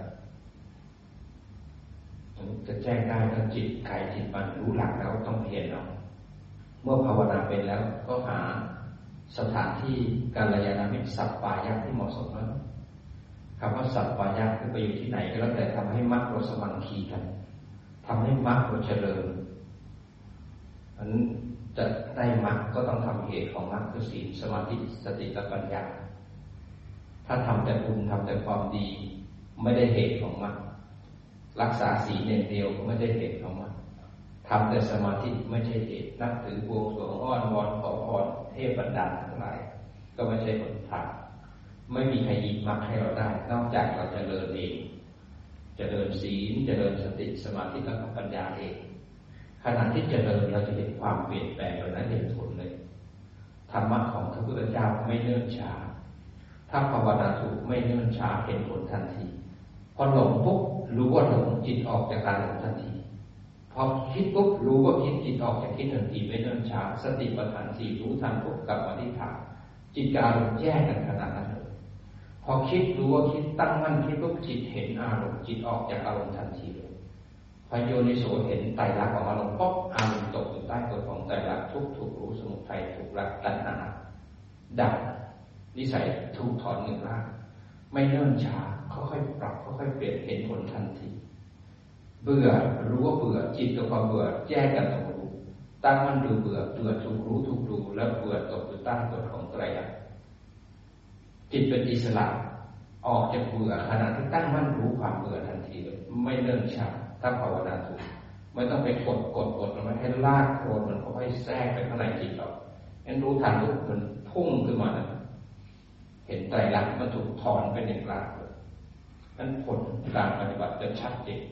[SPEAKER 1] จะแจ้งได้ถ้าจิตใครจิตมันรู้หลักแล้วต้องเพียรเนาะเมื่อภาวนาเป็นแล้วก็หาสถานที่กัลยาณมิตรสัปปายะที่เหมาะสมแล้วคำว่าสัปปายะคือไปอยู่ที่ไหนก็แล้วแต่ทำให้มรรคเราสมังคีกันทำให้มรรคเราเจริญอันจะได้มรรคก็ต้องทำเหตุของมรรคคือศีลสมาธิสติและปัญญาถ้าทำแต่บุญทำแต่ความดีไม่ได้เหตุของมรรครักษาศีลอย่างเดียวก็ไม่ได้เหตุของมรรคทำแต่สมาธิไม่ใช่เหตุนับถือบวงสรวงอ้อนวอนขอพรเทพบันดาลทั้งหลายก็ไม่ใช่ผลทางไม่มีใครหยิบมรรคให้เราได้นอกจากเราจะเจริญเองเจริญศีลเจริญสติสมาธิและปัญญาเองขณะที่เจริญเราจะเห็นความเปลี่ยนแปลงเรานั้นเห็นผลเลยธรรมะของพระพุทธเจ้าไม่เนิ่นช้าถ้าภาวนาถูกไม่เนิ่นช้าเห็นผลทันทีพอหลงปุ๊บรู้ว่าหลงจิตออกจากการหลงทันทีพอคิดปุ๊บรู้ว่าคิดจิตออกจากคิดทันทีไม่เนิ่นช้าสติปัฏฐานสี่รู้ทันปุ๊บกลับมาที่ฐานจิตกับอารมณ์แยกกันขนาดนั้นเลยพอคิดรู้ว่าคิดตั้งมั่นคิดปุ๊บจิตเห็นอารมณ์จิตออกจากอารมณ์ทันทีเลยพอโยนิโสเห็นไตรลักษณ์ของอารมณ์ปุ๊บอารมณ์ตกอยู่ใต้กฎของไตรลักษณ์ทุกถูกรู้สมุทัยถูกละตัณหาดับนิสัยถูกถอนหนึ่งละไม่เนิ่นช้าค่อยๆปรับค่อยๆเปลี่ยนเห็นผลทันทีเบื่อรู้ว่าเบื่อจิตกับความเบื่อแยกกันตรงรู้ตั้งมั่นดูเบื่อเบื่อถูกรู้ถูกดูแล้วเบื่อตกอยู่ใต้กฎของไตรลักษณ์จิตเป็นอิสระออกจากเบื่อขณะที่ตั้งมั่นรู้ความเบื่อทันทีเลยไม่เนิ่นช้าถ้าภาวนาถูกไม่ต้องไปกดกดกดมันให้ลากโคลนมันค่อยแทรกไปข้างในจิตเราเห็นรู้ทันรู้มันพุ่งขึ้นมานะเห็นไตรลักษณ์มันถูกถอนไปหนึ่งลากเลยนั้นผลการปฏิบัติจะชัดเจน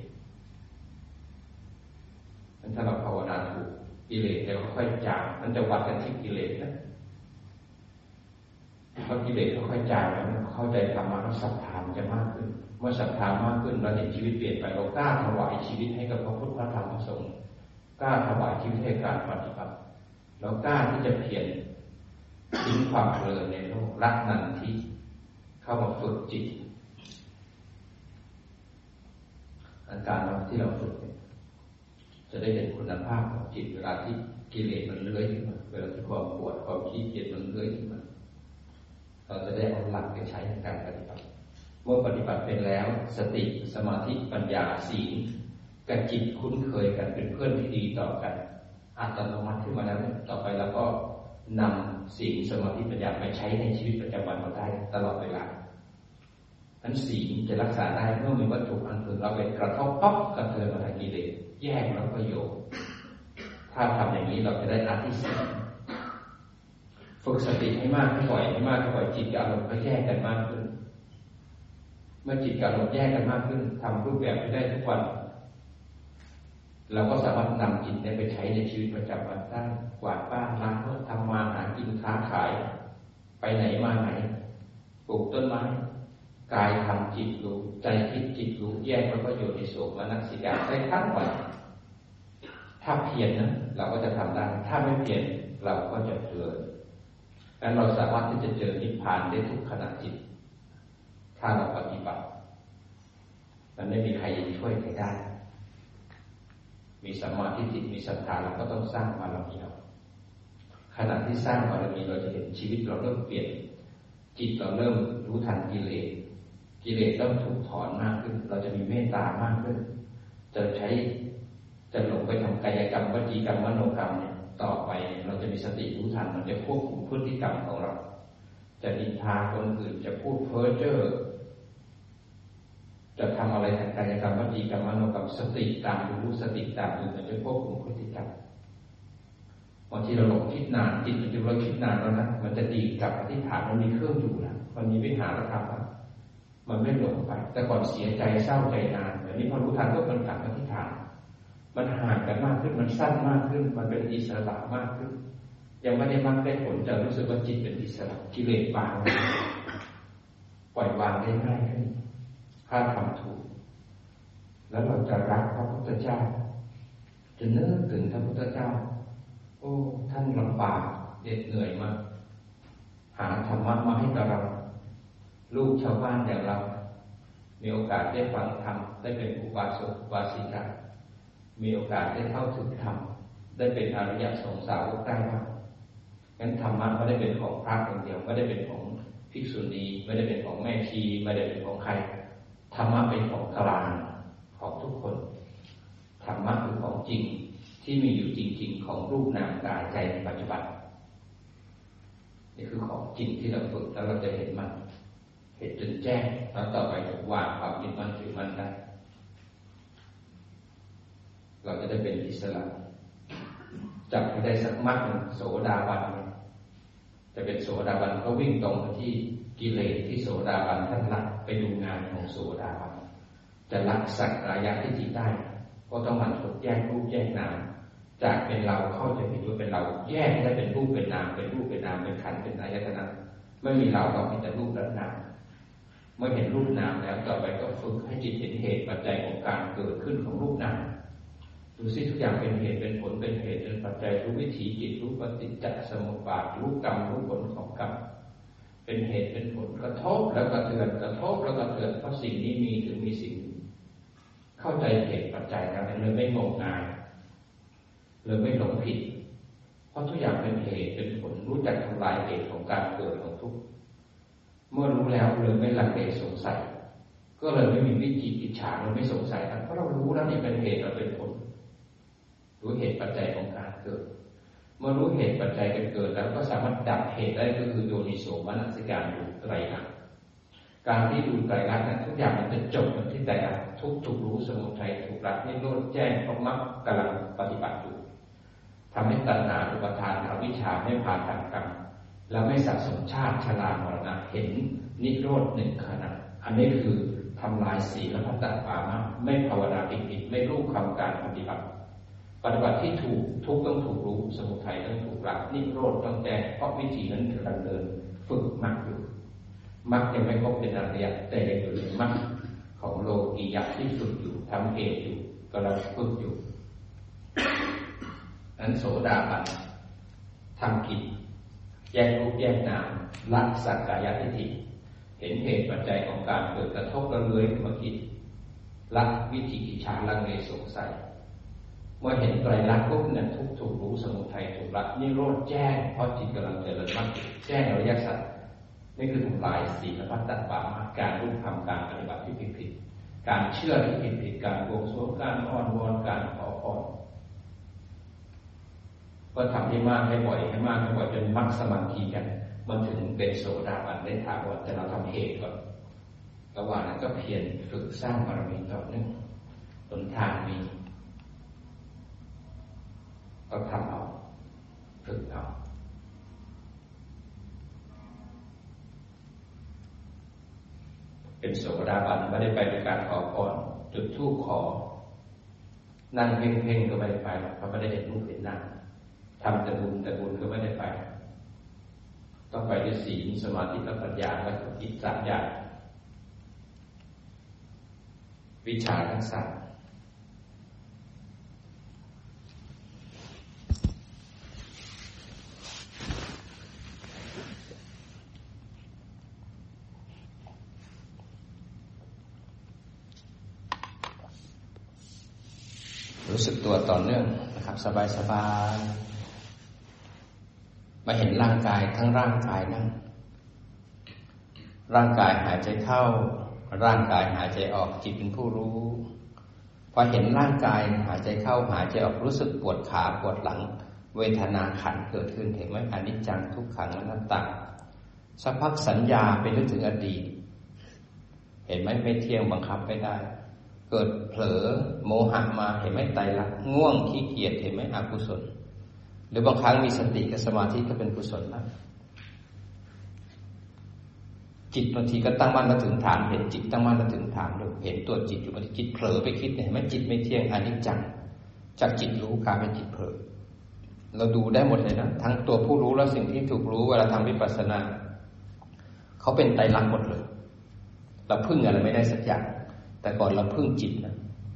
[SPEAKER 1] ถ้าเราภาวนาถูกกิเลสจะค่อยจางมันจะวัดกันที่กิเลสนะพอกิเลสค่อยจางแล้วเข้าใจธรรมะแล้วศรัทธามันจะมากขึ้นเมื่อศรัทธามากขึ้นเราเห็นชีวิตเปลี่ยนไปเรากล้าถวายชีวิตให้กับพระพุทธพระธรรมพระสงฆ์กล้าถวายชีวิตให้การปฏิบัติเรากล้าที่จะเพียรทิ้งความเพลินในโลกรักนันทิเข้ามาฝึกจิตอาการที่เราฝึกจะได้เห็นคุณภาพของจิตเวลาที่กิเลสมันเลื้อยขึ้นมาเวลาที่ความปวดความขี้เกียจมันเลื้อยขึ้นมาเราจะได้เอาหลักไปใช้ในการปฏิบัติเมื่อปฏิบัติเป็นแล้วสติสมาธิปัญญาศีลกับจิตคุ้นเคยกันเป็นเพื่อนที่ดีต่อกันอัตโนมัติขึ้นมาแล้วต่อไปเราก็นำศีลสมาธิปัญญาไปใช้ในชีวิตประจำวันเราได้ตลอดเวลานั้นศีลจะรักษาได้เมื่อมีวัตถุอันอื่นเราไปกระทบปั๊บกระเทือนมาทางกิเลสแยกแล้วประโยชน์ถ้าทำอย่างนี้เราจะได้อาทิศีลฝึกสติให้มากให้บ่อยให้มากให้บ่อยจิตกับอารมณ์ก็แยกกันมากขึ้นเมื่อจิตกับอารมณ์แยกกันมากขึ้นทำรูปแบบได้ทุกวันเราก็สามารถนำจิตไปใช้ในชีวิตประจำวันได้กวาดบ้านล้างรถทำมาหากินค้าขายไปไหนมาไหนปลูกต้นไม้กายทำจิตรู้ใจคิดจิตรู้แยกแล้วก็อยู่ในโสมนัสสิกาได้ทั้งวันถ้าเพียรนะเราก็จะทำได้ถ้าไม่เพียรเราก็จะเพลินและเราสามารถที่จะเจอนิพพานได้ทุกขณะจิตถ้าเราปฏิบัติมันไม่มีใครช่วยใครได้มีสัมมาทิฏฐิมีศรัทธาเราก็ต้องสร้างบารมีเราขณะที่สร้างบารมีเราจะเห็นชีวิตเราเริ่มเปลี่ยนจิตเราเริ่มรู้ทันกิเลสกิเลสเริ่มถูกถอนมากขึ้นเราจะมีเมตตามากขึ้นจะใช้จะหลงไปทำกายกรรมวจีกรรมมโนกรรมเนี่ยต่อไปเราจะมีสติรู้ทันมันจะควบคุมพฤติกรรมของเราจะนินทาคนอื่นจะพูดเพ้อเจ้อจะทำอะไรทางกายกรรมวจีกรรมมโนกรรมสติตามรู้สติตามดูมันจะควบคุมพฤติกรรมบางทีเราหลงคิดนานจิตมันจะเราคิดนานแล้วนะมันจะดีกับอธิษฐานมันมีเครื่องอยู่แล้วมันมีวิหารธรรมแล้วมันไม่หลงไปแต่ก่อนเสียใจเศร้าใจนานแต่นี้พอรู้ทันก็มันกลับอธิษฐานมันห่างกันมากขึ้นมันสั้นมากขึ้นมันเป็นอิสระมากขึ้นยังไม่ได้มรรคได้ผลจะรู้สึกว่าจิตเป็นอิสระกิเลสวางปล่อยวางได้ง่ายขึ้นถ้าทำถูกแล้วเราจะรักพระพุทธเจ้าจะนึกถึงพระพุทธเจ้าโอ้ท่านลำบากเหน็ดเหนื่อยมากหาธรรมะมาให้กับเราลูกชาวบ้านอย่างเรามีโอกาสได้ฟังธรรมได้เป็นอุบาสกอุบาสิกามีโอกาสได้เข้าถึงธรรมได้เป็นอริยสงสาวกได้บ้างงั้นธรรมะไม่ได้เป็นของพระคนเดียวไม่ได้เป็นของภิกษุณีไม่ได้เป็นของแม่ชีไม่ได้เป็นของใครธรรมะเป็นของกลางของทุกคนธรรมะคือของจริงที่มีอยู่จริงๆของรูปนามกายใจในปัจจุบันนี่คือของจริงที่เราฝึกแล้วเราจะเห็นมันเห็นจนแจ้งแล้วต่อไปจะวางความยึดมั่นถือมั่นได้เราจะได้เป็นอิสระจับให้ได้สักมัดหนึ่งโสดาบันจะเป็นโสดาบันก็วิ่งตรงไปที่กิเลสที่โสดาบันท่านละไปดูงานของโสดาบันจะละสักกายทิฏฐิได้ก็ต้องมันถูกแยกรูปแยกนามจากเป็นเราเข้าใจผิดว่าเป็นเราแยกได้เป็นรูปเป็นนามเป็นรูปเป็นนามเป็นขันธ์เป็นอายตนะไม่มีเราเรามีแต่รูปและนามเมื่อเห็นรูปนามแล้วต่อไปก็ฝึกให้จิตเห็นเหตุปัจจัยของการเกิดขึ้นของรูปนามดูสิทุกอย่างเป็นเหตุเป็นผลเป็นเหตุเป็นปัจจัยรู้วิถีจิตรู้ปฏิจจสมุปบาทรู้กรรมรู้ผลของกรรมเป็นเหตุเป็นผลกระทบแล้วกระเทือนกระทบแล้วกระเทือนเพราะสิ่งนี้มีถึงมีสิ่งเข้าใจเหตุปัจจัยแล้วเลยไม่งมงายเลยไม่หลงผิดเพราะทุกอย่างเป็นเหตุเป็นผลรู้จักทำลายเหตุของการเกิดของทุกข์เมื่อรู้แล้วเลยไม่ลังเลสงสัยก็เลยไม่มีวิจิกิจฉาเราไม่สงสัยเพราะเรารู้แล้วนี่เป็นเหตุเราเป็นผลรู้เหตุปัจจัยของการเกิดเมื่อรู้เหตุปัจจัยการเกิดแล้วก็สามารถดับเหตุได้ก็คือโยนิโสมนสิการดูไตรลักษณ์การที่ดูไตรลักษณ์นั้นทุกอย่างมันจะจบกันที่ไตรลักษณ์ทุกถูกรู้สมุทัยถูกละนิโรธแจ้งเพราะมรรคกำลังปฏิบัติอยู่ทำให้ตัณหาอุปทานอวิชชาไม่ผ่านทางกรรมแล้วไม่สะสมชาติชรามรณะเห็นนิโรธหนึ่งขณะอันนี้คือทำลายศีลพัตตปามาไม่ภาวนาผิดๆไม่รู้คำการปฏิบัติปฏิบัติที่ถูกทุกต้องถูกรู้สมุทัยต้องถูกละนิโรธต้องแจ้งเพราะวิธีนั้นกำลังเดินฝึกมรรคอยู่มรรคยังไม่ครบเป็นอริยแต่ยังอยู่ในมรรคของโลกียะที่ฝึกอยู่ทำเหตุอยู่กำลังฝึกอยู่นั้นโสดาบันทำกิจแยกรูปแยกนามละสักกายทิฏฐิเห็นเหตุปัจจัยของการเกิดกระทบกระเลื้อยขึ้นมาคิดละวิจิกิจฉาลังเลสงสัยเมื่อเห็นไตรลักษณ์ปุ๊บเนี่ยทุกถูกรู้สมุทัยถูกละนิโรธแจ้งเพราะจิตกำลังเจริญมรรคแจ้งอริยสัจนี่คือทำลายศีลพัตตปามาการรู้ทำการปฏิบัติที่ผิดๆการเชื่อที่ผิดๆการโกงโซการอ้อนวอนการขอพรก็ทำให้มากให้บ่อยให้มากให้บ่อยจนมรรคสมาธิกันมันถึงเป็นโสดาบันได้ถาวรแต่เราทำเหตุก่อนระหว่างนั้นก็เพียรฝึกสร้างบารมีต่อเนื่องหนทางมีก็ทำเอาฝึกเอาเป็นโสดาบันไม่ได้ไปด้วยการขอพรจุดธูปขอนั่งเพ่งๆก็ไม่ได้ไปเพราะไม่ได้เห็นรูปเห็นนามทำแต่บุญแต่บุญก็ไม่ได้ไปต้องไปด้วยศีลสมาธิและปัญญาและกิจสามอย่างวิชาทั้งสามรู้สึกตัวต่อเนื่องนะครับสบายๆมาเห็นร่างกายทั้งร่างกายนั่นร่างกายหายใจเข้าร่างกายหายใจออกจิตเป็นผู้รู้พอเห็นร่างกายหายใจเข้าหายใจออกรู้สึกปวดขาปวดหลังเวทนาขันเกิดขึ้นเห็นไหมอนิจจังทุกขังอนัตตาสักพักสัญญาไปนึกถึงอดีตเห็นไหมไม่เที่ยงบังคับไม่ได้เกิดเผลอโมหะมาเห็นไหมไตรลักษณ์ง่วงขี้เกียจเห็นไหมอกุศลหรือบางครั้งมีสติกับสมาธิก็เป็นกุศลนะจิตบางทีก็ตั้งมั่นมาถึงฐานเห็นจิตตั้งมั่นมาถึงฐานด้วยเห็นตัวจิตอยู่บางทีจิตเผลอไปคิดเห็นไหมจิตไม่เที่ยงอนิจจังจากจิตรู้กลายเป็นจิตเผลอเราดูได้หมดเลยนะทั้งตัวผู้รู้และสิ่งที่ถูกรู้เวลาทำวิปัสสนาเขาเป็นไตรลักษณ์หมดเลยเราพึ่งอะไรไม่ได้สักอย่างแต่ก่อนเราพึ่งจิตนะ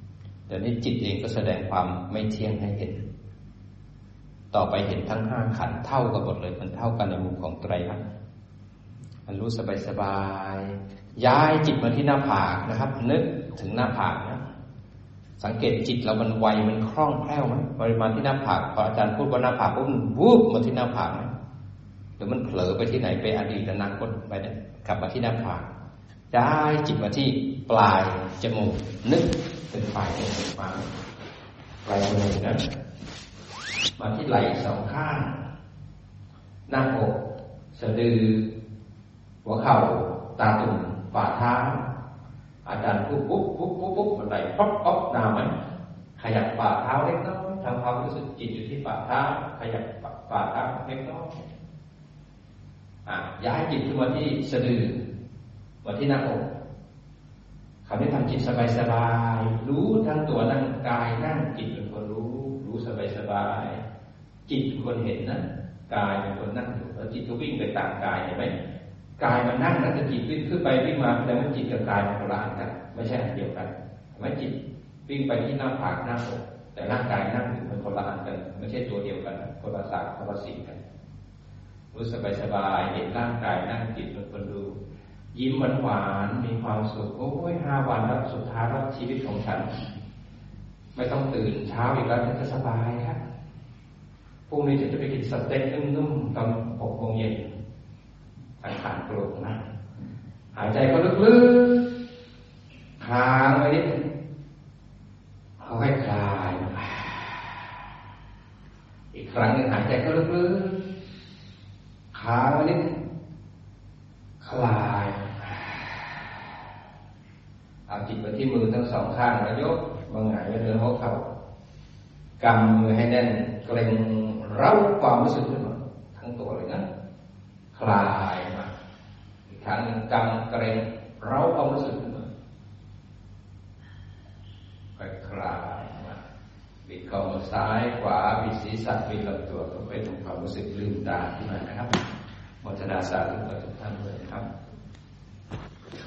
[SPEAKER 1] เดี๋ยวนี้จิตเองก็แสดงความไม่เที่ยงให้เห็นต่อไปเห็นทั้งห้าขันธ์เท่ากันหมดเลยมันเท่ากันในมุมของไตรลักษณ์มันรู้สบายๆย้ายจิตมาที่หน้าผากนะครับนึกถึงหน้าผากนะสังเกตจิตเรามันไวมันคล่องแคล่วไหมปริมาณที่หน้าผากพออาจารย์พูดว่าหน้าผากปุ๊บมันวูบมาที่หน้าผากไหมหรือมันเผลอไปที่ไหนไปอดีตอนาคตไปเนี่ยกลับมาที่หน้าผากย้ายจิตมาที่ปลายจมูกนึกเป็นปลายจมูกมาปลายจมูกนะมาที่ไหล่สองข้างหน้าอกสะดือหัวเข่าตาตุ่มฝ่าเท้าอาจารย์ปุ๊บปุ๊บปุ๊บปุ๊บปุ๊บมันไหลป๊อปป๊อปนาวไหมขยับฝ่าเท้าเล็กน้อยทำความรู้สึกจิตอยู่ที่ฝ่าเท้าขยับฝ่าเท้าเล็กน้อยอ่ะย้ายจิตขึ้นมาที่สะดือมาที่หน้าอกคราวนี้ทำจิตสบายๆรู้ทั้งตัวนั่งกายนั่งจิตเป็นคนรู้รู้สบายๆจิตเป็นคนเห็นนะกายเป็นคนนั่งอยู่แล้วจิตก็วิ่งไปตามกายเห็นไหมกายมันนั่งแล้วแต่จิตวิ่งขึ้นไปวิ่งมาแสดงว่าจิตกับกายเป็นคนละอันกันไม่ใช่อันเดียวกันเห็นไหมจิตวิ่งไปที่หน้าผากหน้าอกแต่ร่างกายนั่งอยู่เป็นคนละอันกันไม่ใช่ตัวเดียวกันคนละศาสตร์คนละสิ่งกันรู้สบายๆเห็นร่างกายนั่งจิตเป็นคนดูยิ้มหวานๆมีความสุขโอ้ยห้าวันแล้วสุดท้ายแล้วชีวิตของฉันไม่ต้องตื่นเช้าอีกแล้วฉันจะสบายครับพรุ่งนี้ฉันจะไปกินสเต็กนุ่มๆตอนหกโมงเย็นสังขารโกรธนะหายใจก็ลึกๆค้างไว้นิดเอาให้คลายอีกครั้งหนึ่งหายใจก็ลึกๆค้างไว้นิดคลายเอาจิตไปที่มือทั้งสองข้างแล้วยกมือหงายไว้เหนือหัวเข่ากำมือให้แน่นเกร็งเร้าความรู้สึกขึ้นมาทั้งตัวเลยนะคลายมาอีกครั้งหนึ่งกำเกร็งเร้าความรู้สึกขึ้นมาค่อยคลายมาบิดข้อมือซ้ายขวาบิดศีรษะบิดลำตัวก็ไปทำความรู้สึกลืมตาขึ้นมานะครับโมทนาสาธุกับทุกท่านเลยครับ